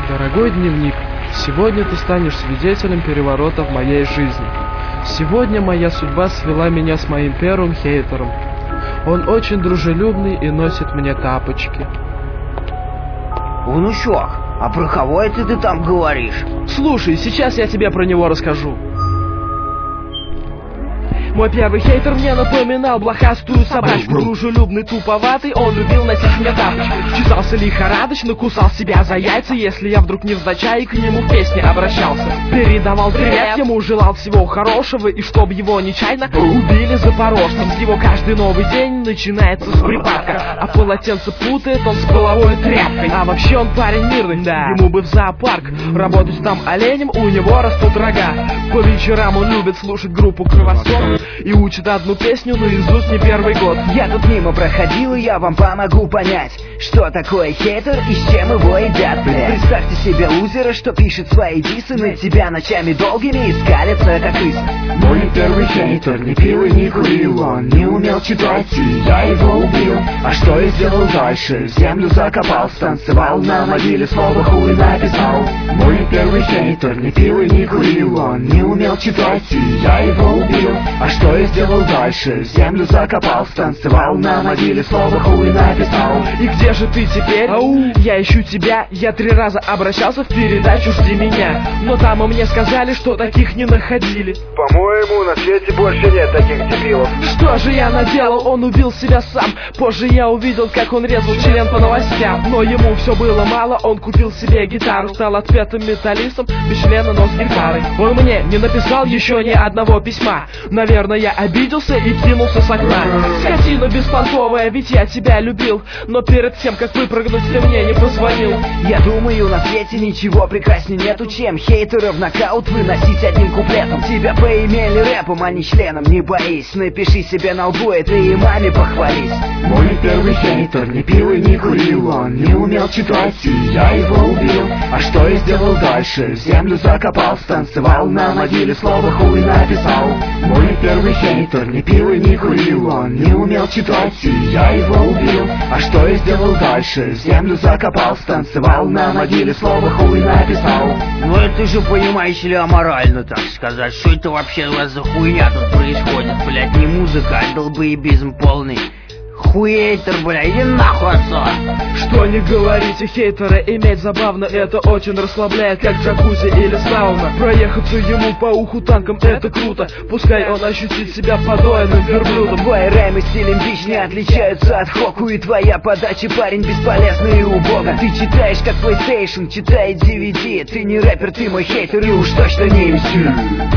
Дорогой дневник, сегодня ты станешь свидетелем переворота в моей жизни. Сегодня моя судьба свела меня с моим первым хейтером. Он очень дружелюбный и носит мне тапочки. Внучок, а про кого это ты там говоришь? Слушай, сейчас я тебе про него расскажу. Мой первый хейтер мне напоминал блохастую собачку. Дружелюбный, туповатый, он любил носить мне тапочки. Чесался лихорадочно, кусал себя за яйца, если я вдруг невзначай к нему в песне обращался. Передавал привет ему, желал всего хорошего, и чтоб его нечаянно убили запорожцем. Его каждый новый день начинается с припадка, а полотенце путает он с половой тряпкой. А вообще он парень мирный, да, ему бы в зоопарк. Работать там оленем, у него растут рога. По вечерам он любит слушать группу Кровосос и учит одну песню наизусть не первый год. Я тут мимо проходил, и я вам помогу понять, что такое хейтер и с чем его едят, блядь. Представьте себе лузера, что пишет свои дисы на тебя ночами долгими и скалится, как крыса. Мой первый хейтер не пил и не курил, он не умел читать, и я его убил. А что я сделал дальше? В землю закопал, станцевал на могиле, слово хуй написал. Мой первый хейтер не пил и не курил, он не умел читать, и я его убил. А что я сделал дальше? В землю закопал, станцевал на могиле, слово хуй написал. И где же ты теперь? Ау, я ищу тебя. Я 3 раза обращался в передачу «Жди меня», но там и мне сказали, что таких не находили. По-моему, на свете больше нет таких дебилов. Что же я наделал? Он убил себя сам. Позже я увидел, как он резал член по новостям. Но ему все было мало, он купил себе гитару, стал отпетым металлистом, без члена, но с гитарой. Он мне не написал еще ни одного письма. Наверное, я обиделся и кинулся с окна. Скотина беспонтовая, ведь я тебя любил, но перед тем, как выпрыгнуть, ты мне не позвонил. Я думаю, на свете ничего прекраснее нету, чем хейтеров в нокаут выносить одним куплетом. Тебя поимели рэпом, а не членом, не боись. Напиши себе на лбу это и маме похвались. Мой первый хейтер не пил и не курил, он не умел читать, и я его убил. А что я сделал дальше? В землю закопал, станцевал на могиле, слово хуй написал. Мой первый хейтер не пил и не курил, он не умел читать, и я его убил. А что я сделал дальше? В землю закопал, станцевал на могиле, слово хуй написал. Ну это же, понимаете ли, аморально, так сказать. Что это вообще у вас за хуйня тут происходит, блядь? Не музыка, а долбоебизм полный. Хуейтер, бля, иди нахуй отсюда. Что не говорите, хейтера иметь забавно, это очень расслабляет, как джакузи или сауна. Проехаться ему по уху танком, это круто, пускай он ощутит себя подоенным верблюдом. Твои раймы стилем бич не отличаются от хоку, и твоя подача, парень, бесполезна и убога. Ты читаешь как PlayStation, читает DVD, ты не рэпер, ты мой хейтер и уж точно не MC.